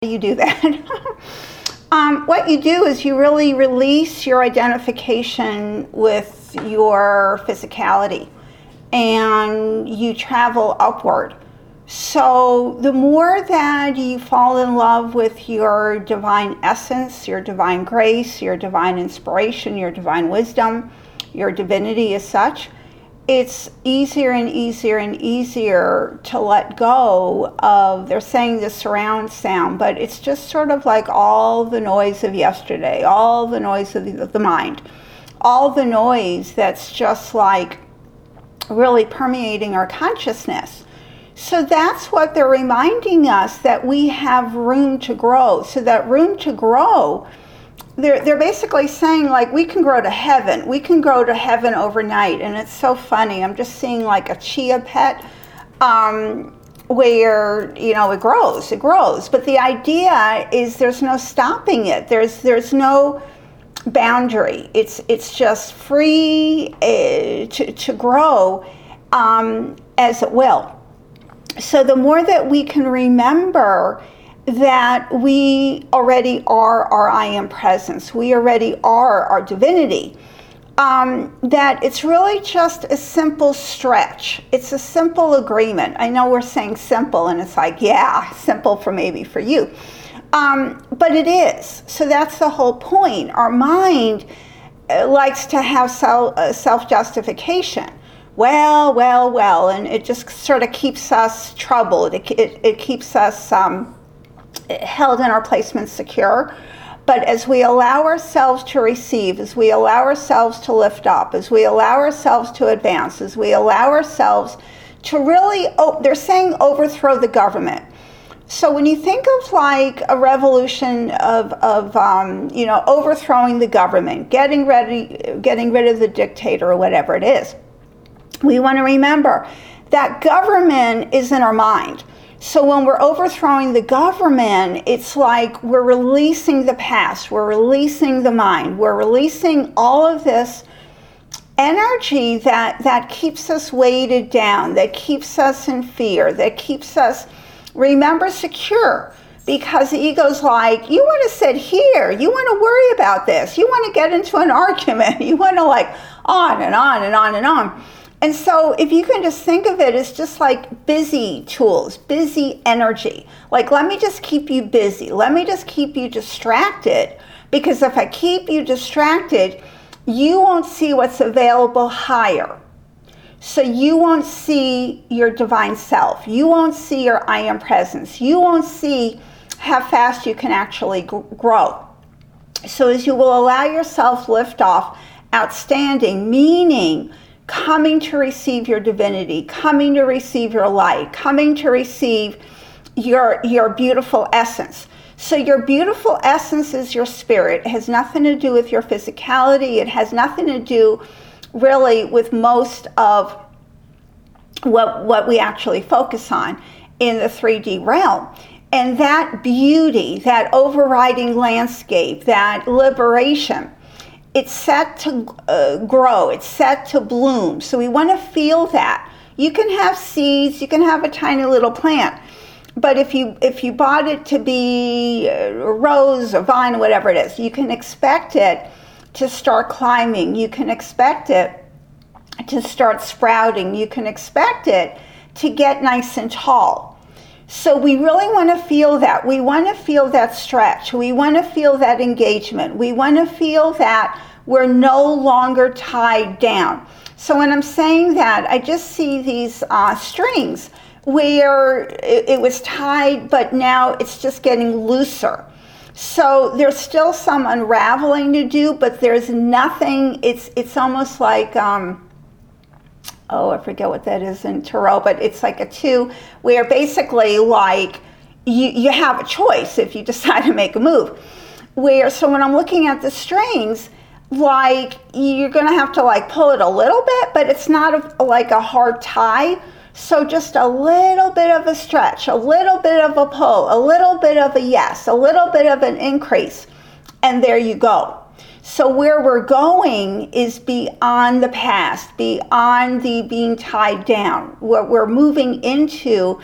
You do that. What you do is you really release your identification with your physicality and you travel upward. So the more that you fall in love with your divine essence, your divine grace, your divine inspiration, your divine wisdom, your divinity as such, it's easier and easier and easier to let go of, they're saying the surround sound, but it's just sort of like all the noise of yesterday, all the noise of the mind, all the noise that's just like really permeating our consciousness. So that's what they're reminding us, that we have room to grow. So that room to grow, they're basically saying, like, we can grow to heaven. We can grow to heaven overnight. And it's so funny. I'm just seeing like a chia pet where, you know, it grows. But the idea is there's no stopping it. There's no boundary. It's just free to grow as it will. So the more that we can remember that we already are our I am presence, we already are our divinity, that it's really just a simple stretch. It's a simple agreement. I know we're saying simple, and it's like, yeah, simple for maybe for you. But it is. So that's the whole point. Our mind likes to have self-justification. Well, and it just sort of keeps us troubled. It keeps us held in our placement secure. But as we allow ourselves to receive, as we allow ourselves to lift up, as we allow ourselves to advance, as we allow ourselves to really, they're saying overthrow the government. So when you think of like a revolution of overthrowing the government, getting rid of the dictator or whatever it is, we want to remember that government is in our mind. So when we're overthrowing the government, it's like we're releasing the past, we're releasing the mind, we're releasing all of this energy that keeps us weighted down, that keeps us in fear, that keeps us, remember, secure. Because the ego's like, you want to sit here, you want to worry about this, you want to get into an argument, you want to like on and on and on and on. And so if you can just think of it as just like busy tools, busy energy. Like, let me just keep you busy. Let me just keep you distracted. Because if I keep you distracted, you won't see what's available higher. So you won't see your divine self. You won't see your I am presence. You won't see how fast you can actually grow. So as you will allow yourself lift off, outstanding, meaning coming to receive your divinity, coming to receive your light, coming to receive your beautiful essence. So your beautiful essence is your spirit. It has nothing to do with your physicality. It has nothing to do really with most of what we actually focus on in the 3D realm. And that beauty, that overriding landscape, that liberation, it's set to grow, it's set to bloom. So we want to feel that. You can have seeds, you can have a tiny little plant, but if you bought it to be a rose, a vine, whatever it is, you can expect it to start climbing. You can expect it to start sprouting. You can expect it to get nice and tall. So we really want to feel that. We want to feel that stretch. We want to feel that engagement. We want to feel that we're no longer tied down. So when I'm saying that, I just see these strings where it was tied, but now it's just getting looser. So there's still some unraveling to do, but there's nothing, it's almost like, I forget what that is in Tarot, but it's like a 2 where basically like you have a choice if you decide to make a move. So when I'm looking at the strings, like you're going to have to like pull it a little bit, but it's not like a hard tie. So just a little bit of a stretch, a little bit of a pull, a little bit of a yes, a little bit of an increase, and there you go. So where we're going is beyond the past, beyond the being tied down. What we're moving into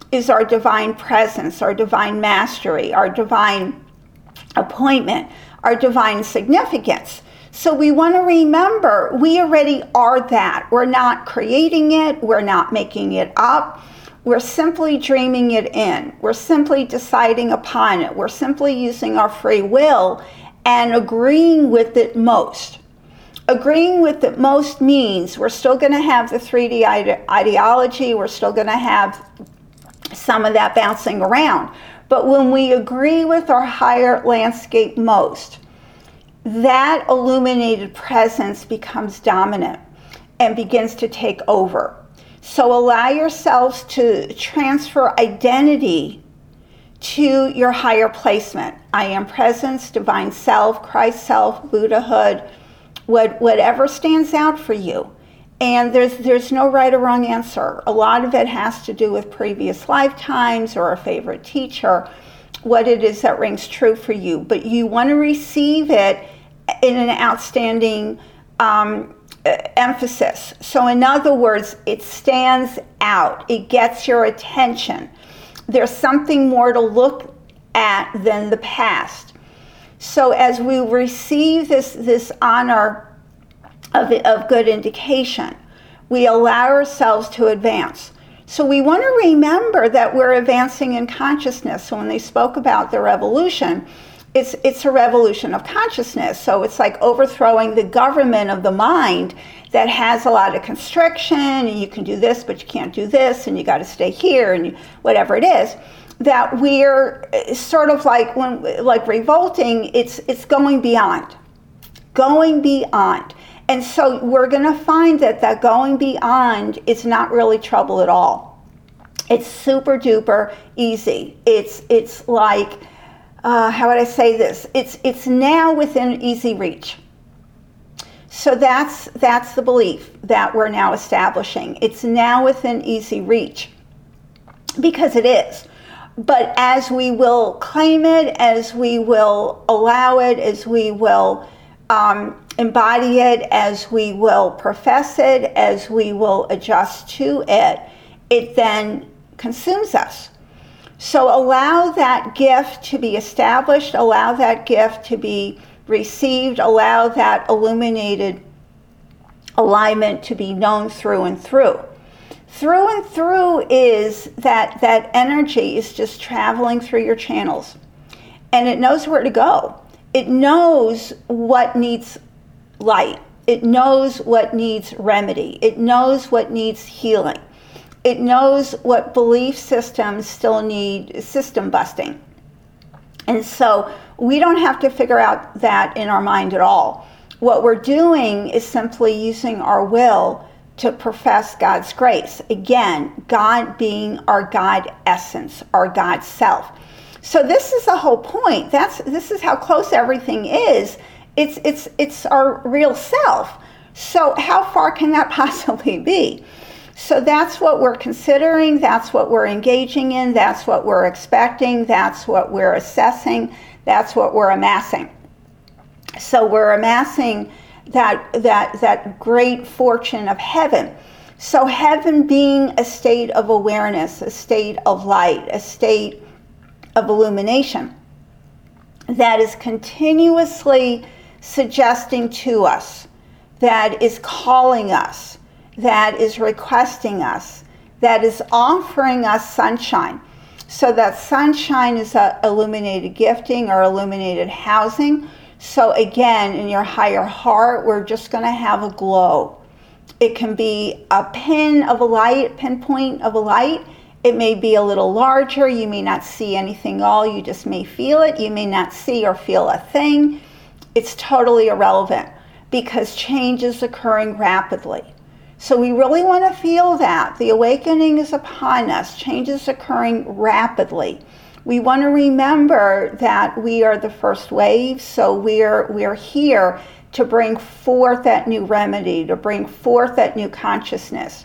is our divine presence, our divine mastery, our divine appointment, our divine significance. So we want to remember we already are that. We're not creating it. We're not making it up. We're simply dreaming it in. We're simply deciding upon it. We're simply using our free will and agreeing with it most. Agreeing with it most means we're still going to have the 3D ideology. We're still going to have some of that bouncing around. But when we agree with our higher landscape most, that illuminated presence becomes dominant and begins to take over. So allow yourselves to transfer identity to your higher placement. I am presence, divine self, Christ self, Buddhahood, whatever stands out for you. And there's no right or wrong answer. A lot of it has to do with previous lifetimes or a favorite teacher, what it is that rings true for you. But you want to receive it in an outstanding emphasis. So in other words, it stands out. It gets your attention. There's something more to look at than the past. So as we receive this honor of good indication, we allow ourselves to advance. So we want to remember that we're advancing in consciousness. So when they spoke about the revolution, it's a revolution of consciousness. So it's like overthrowing the government of the mind that has a lot of constriction, and you can do this, but you can't do this, and you got to stay here, and whatever it is. That we're sort of like revolting. It's going beyond. And so we're going to find that going beyond is not really trouble at all. It's super duper easy. It's like, how would I say this? It's now within easy reach. So that's the belief that we're now establishing. It's now within easy reach, because it is. But as we will claim it, as we will allow it, as we will embody it, as we will profess it, as we will adjust to it, it then consumes us. So allow that gift to be established, allow that gift to be received, allow that illuminated alignment to be known through and through. Through and through is that energy is just traveling through your channels, and it knows where to go. It knows what needs light. It knows what needs remedy. It knows what needs healing. It knows what belief systems still need system busting. And so we don't have to figure out that in our mind at all. What we're doing is simply using our will to profess God's grace. Again, God being our God essence, our God self. So this is the whole point. This is how close everything is. It's our real self. So how far can that possibly be? So that's what we're considering, that's what we're engaging in, that's what we're expecting, that's what we're assessing, that's what we're amassing. So we're amassing that great fortune of heaven. So heaven being a state of awareness, a state of light, a state of illumination that is continuously suggesting to us, that is calling us, that is requesting us, that is offering us sunshine. So that sunshine is a illuminated gifting or illuminated housing. So again, in your higher heart, we're just going to have a glow. It can be a pinpoint of a light. It may be a little larger. You may not see anything at all. You just may feel it. You may not see or feel a thing. It's totally irrelevant, because change is occurring rapidly. So we really want to feel that. The awakening is upon us. Change is occurring rapidly. We want to remember that we are the first wave, so we're here to bring forth that new remedy, to bring forth that new consciousness,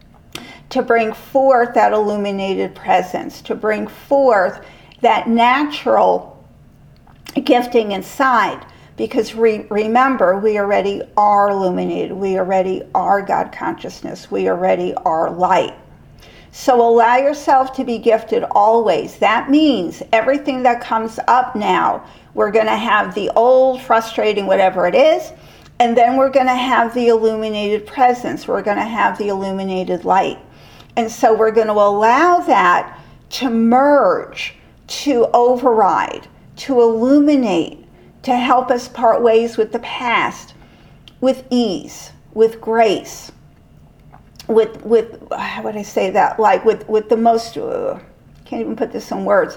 to bring forth that illuminated presence, to bring forth that natural gifting inside. Because remember, we already are illuminated. We already are God consciousness. We already are light. So allow yourself to be gifted always. That means everything that comes up now, we're going to have the old, frustrating, whatever it is, and then we're going to have the illuminated presence. We're going to have the illuminated light. And so we're going to allow that to merge, to override, to illuminate, to help us part ways with the past, with ease, with grace, with how would I say that? Like with the most, can't even put this in words.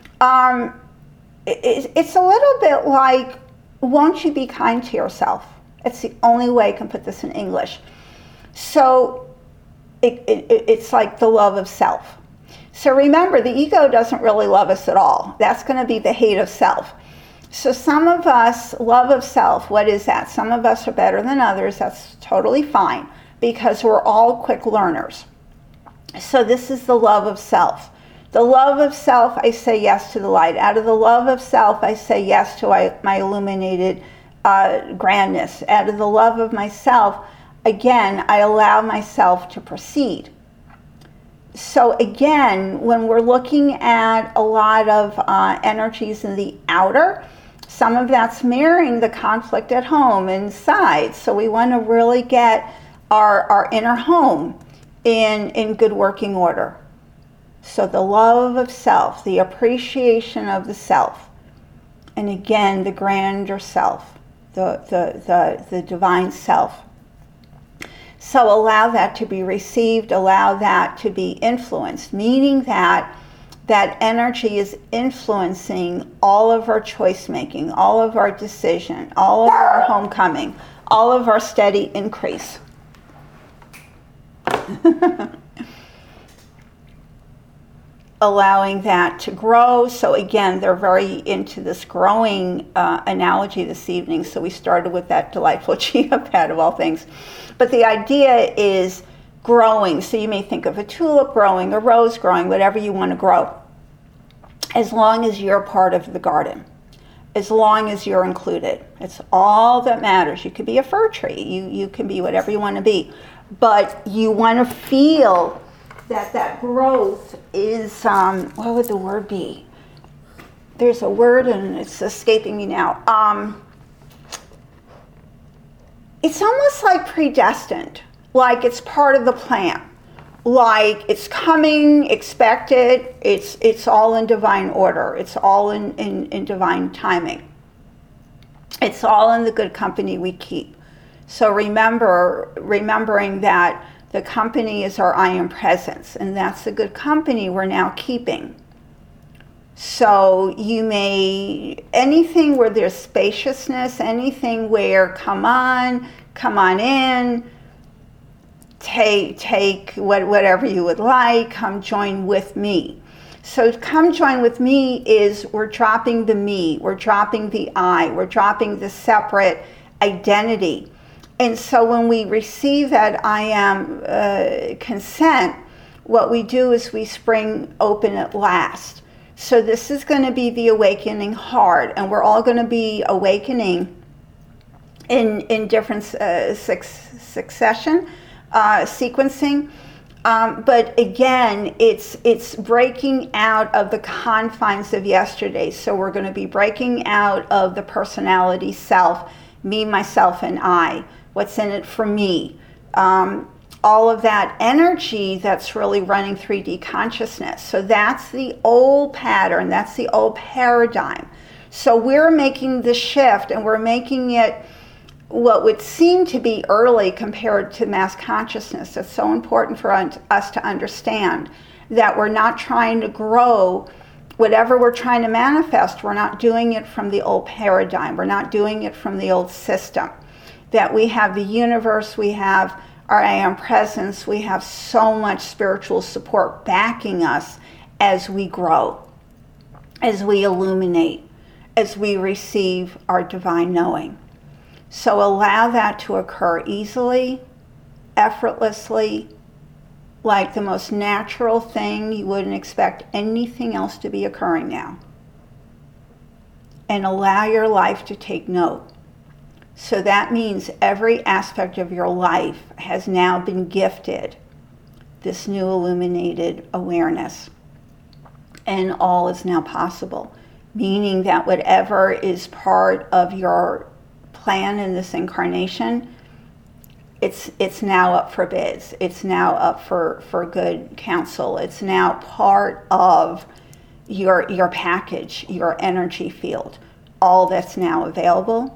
It's a little bit like, won't you be kind to yourself? It's the only way I can put this in English. So it's like the love of self. So remember, the ego doesn't really love us at all. That's going to be the hate of self. So some of us, love of self, what is that? Some of us are better than others. That's totally fine, because we're all quick learners. So this is the love of self. The love of self, I say yes to the light. Out of the love of self, I say yes to my illuminated grandness. Out of the love of myself, again, I allow myself to proceed. So again, when we're looking at a lot of energies in the outer, some of that's mirroring the conflict at home inside. So we want to really get our inner home in good working order. So the love of self, the appreciation of the self, and again, the grander self, the divine self. So allow that to be received, allow that to be influenced, meaning that that energy is influencing all of our choice making, all of our decision, all of our homecoming, all of our steady increase. Allowing that to grow. So again, they're very into this growing analogy this evening. So we started with that delightful chia pet of all things. But the idea is growing. So you may think of a tulip growing, a rose growing, whatever you want to grow. As long as you're part of the garden. As long as you're included. It's all that matters. You could be a fir tree. You can be whatever you want to be. But you want to feel that growth is, what would the word be? There's a word and it's escaping me now. It's almost like predestined, like it's part of the plan, like it's coming, expected, it's all in divine order, it's all in divine timing. It's all in the good company we keep. So remembering that the company is our I am presence, and that's the good company we're now keeping. So you may, anything where there's spaciousness, anything where come on in, take whatever you would like, come join with me. So come join with me is we're dropping the me, we're dropping the I, we're dropping the separate identity. And so when we receive that I am consent, what we do is we spring open at last. So this is going to be the awakening heart, and we're all going to be awakening in different succession, sequencing. But again, it's breaking out of the confines of yesterday. So we're going to be breaking out of the personality self, me, myself, and I. What's in it for me? All of that energy that's really running 3D consciousness. So that's the old pattern, that's the old paradigm. So we're making the shift, and we're making it what would seem to be early compared to mass consciousness. It's so important for us to understand that we're not trying to grow whatever we're trying to manifest. We're not doing it from the old paradigm. We're not doing it from the old system. That we have the universe, we have our I am presence, we have so much spiritual support backing us as we grow, as we illuminate, as we receive our divine knowing. So allow that to occur easily, effortlessly, like the most natural thing. You wouldn't expect anything else to be occurring now. And allow your life to take note. So that means every aspect of your life has now been gifted this new illuminated awareness. And all is now possible, meaning that whatever is part of your plan in this incarnation, it's now up for bids. It's now up for good counsel. It's now part of your package, your energy field, all that's now available.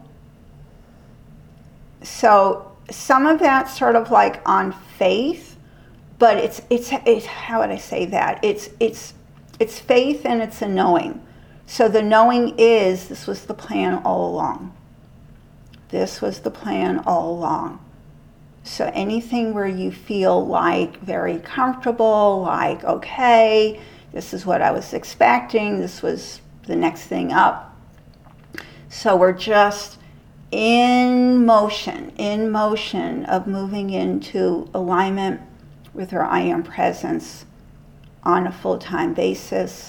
So some of that's sort of like on faith, but it's how would I say that? It's faith and it's a knowing. So the knowing is this was the plan all along. This was the plan all along. So anything where you feel like very comfortable, like, okay, this is what I was expecting, this was the next thing up. So we're just in motion of moving into alignment with our I Am Presence on a full-time basis,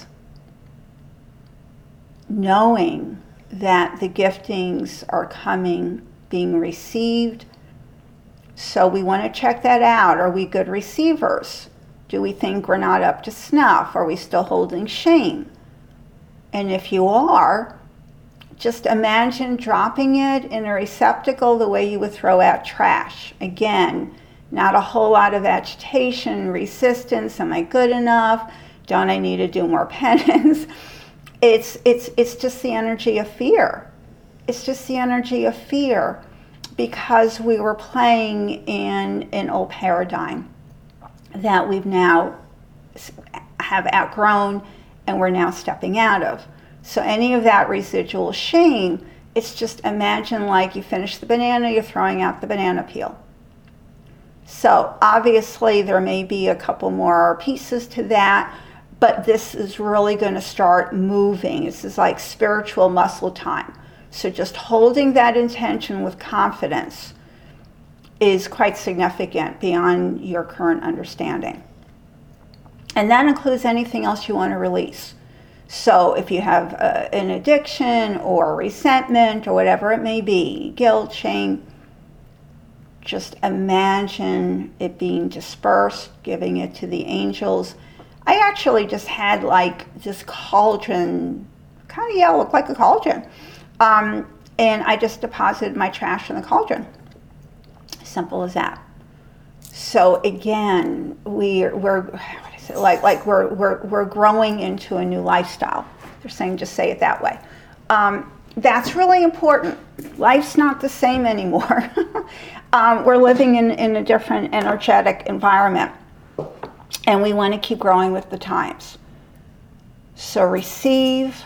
knowing that the giftings are coming, being received. So we want to check that out. Are we good receivers? Do we think we're not up to snuff? Are we still holding shame? And if you are, just imagine dropping it in a receptacle the way you would throw out trash. Again, not a whole lot of agitation, resistance. Am I good enough? Don't I need to do more penance? It's just the energy of fear. It's just the energy of fear because we were playing in an old paradigm that we've now have outgrown and we're now stepping out of. So any of that residual shame, it's just imagine like you finish the banana, you're throwing out the banana peel. So obviously there may be a couple more pieces to that, but this is really going to start moving. This is like spiritual muscle time. So just holding that intention with confidence is quite significant beyond your current understanding. And that includes anything else you want to release. So if you have an addiction or resentment or whatever it may be, guilt, shame, just imagine it being dispersed, giving it to the angels. I actually just had like this cauldron, kind of, looked like a cauldron. And I just deposited my trash in the cauldron. Simple as that. So again, we're growing into a new lifestyle. They're saying just say it that way. That's really important. Life's not the same anymore. We're living in a different energetic environment, and we want to keep growing with the times. So receive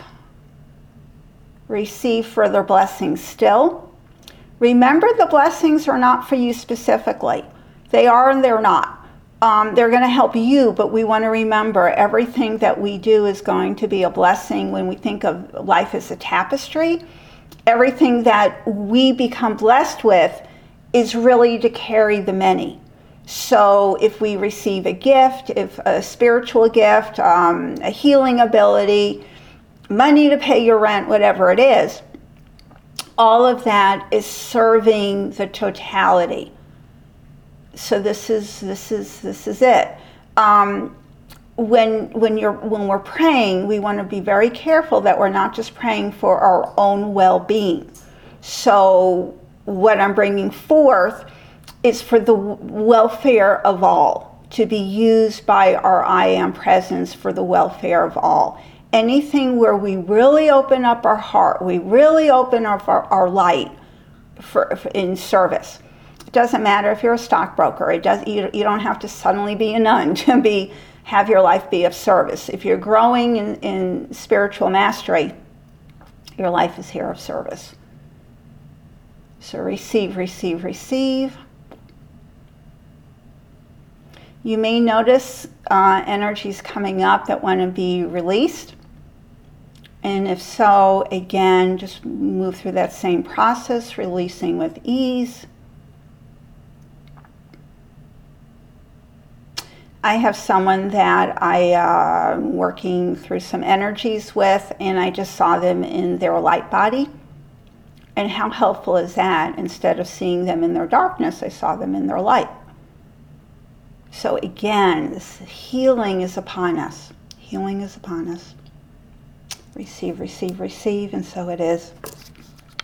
further blessings still. Remember, the blessings are not for you specifically. They are and they're not. They're going to help you, but we want to remember everything that we do is going to be a blessing. When we think of life as a tapestry, everything that we become blessed with is really to carry the many. So if we receive a gift, if a spiritual gift, a healing ability, money to pay your rent, whatever it is, all of that is serving the totality. So this is it. When we're praying, we want to be very careful that we're not just praying for our own well-being. So what I'm bringing forth is for the welfare of all, to be used by our I Am Presence for the welfare of all. Anything where we really open up our heart, we really open up our light for in service. It doesn't matter if you're a stockbroker. You don't have to suddenly be a nun to have your life be of service. If you're growing in spiritual mastery, your life is here of service. So receive, receive, receive. You may notice energies coming up that want to be released. And if so, again, just move through that same process, releasing with ease. I have someone that I am working through some energies with, and I just saw them in their light body. And how helpful is that? Instead of seeing them in their darkness, I saw them in their light. So again, this healing is upon us. Healing is upon us. Receive, receive, receive, and so it is.